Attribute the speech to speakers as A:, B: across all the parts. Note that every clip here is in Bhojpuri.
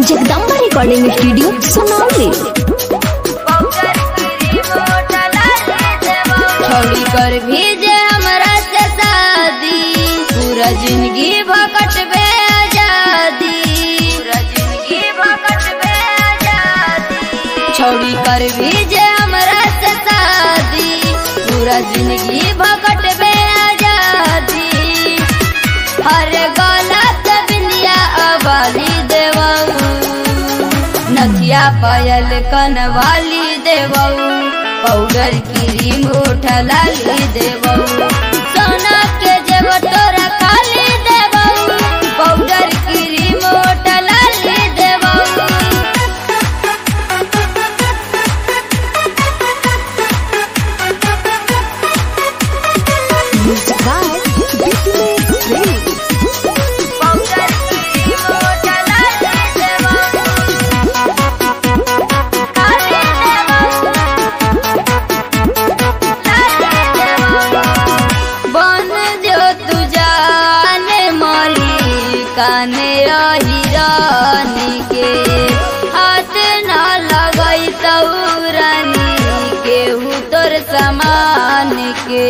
A: Jagdamba recording studio Sunauli.
B: छोड़ी कर भेजे हमरा से शादी, पूरा जिंदगी भकट बे आजादी, पूरा जिंदगी भकट बे आजादी। छोड़ी कर भेजे हमरा से शादी, पूरा जिंदगी भकट बे आजादी। हर गलत बिंदिया अवाली देवऊ, नथिया पायल कनवाली देवऊ, पाउडर क्रीम होठा लाली देवऊ, सोना के जेब तोरा खाली देवऊ, पाउडर क्रीम होठा लाली देवऊ। काने हिरानी के हाथ न लगई तौरानी केहू तोर समान के,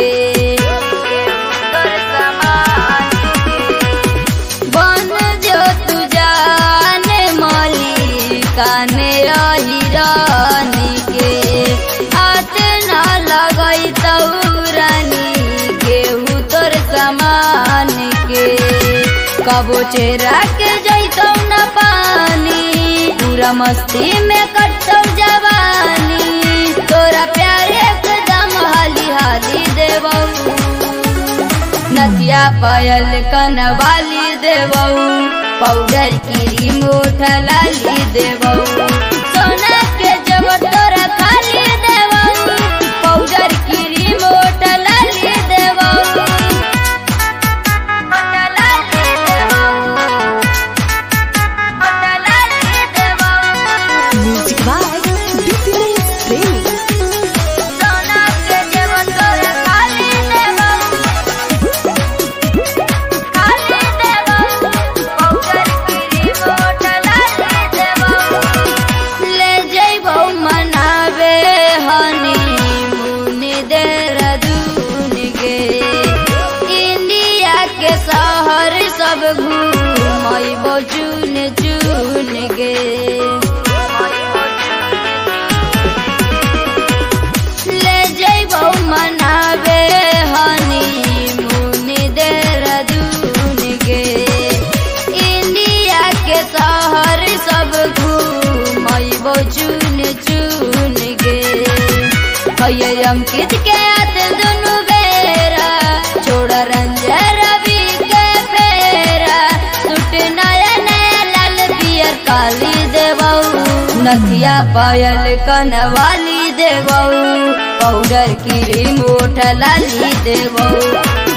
B: बन जो तू जाने मली काने हिरानी के हाथ न लगई तौरानी केहू तोर समान के। कबो चेहरा के जैतौ न पानी, पूरा मस्ती में कटतौ जवानी, तोरा प्यार एकदम हाली हाली देवऊ, नथिया पायल कनवाली देवऊ, पाउडर क्रीम होठा लाली देवऊ, सोना के जब तोरा खाली देवऊ, पाउडर क्रीम होठा लाली देवऊ। सब घूमैबो चुन चुन गे, ले जैबो मनावे हनीमून देहरादून गे, इंडिया के शहर सब घूमैबो चुन चुन गे। भैया अंकित के हाथ दुनु बेरा, छोड़ा रंजन रवि के फेरा, सुट नया नया लाल पियर काली देवऊ, नथिया पायल कनवाली देवऊ, पाउडर क्रीम होठा लाली देवऊ।